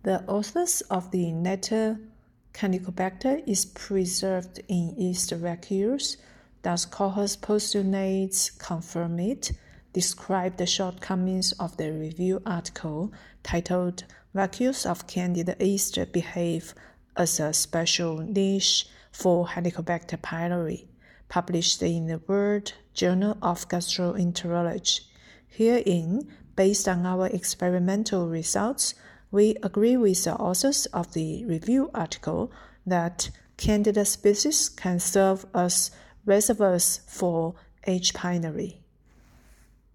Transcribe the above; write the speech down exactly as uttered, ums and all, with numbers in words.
The authors of the letter Canicobacter is preserved in yeast vacuoles. Thus, Cohos postulates confirm it, describe the shortcomings of the review article titled Vacuoles of Candida yeast behave as a special niche for Helicobacter pylori, published in the World Journal of Gastroenterology. Herein, based on our experimental results, we agree with the authors of the review article that Candida species can serve as reservoirs for H. pylori.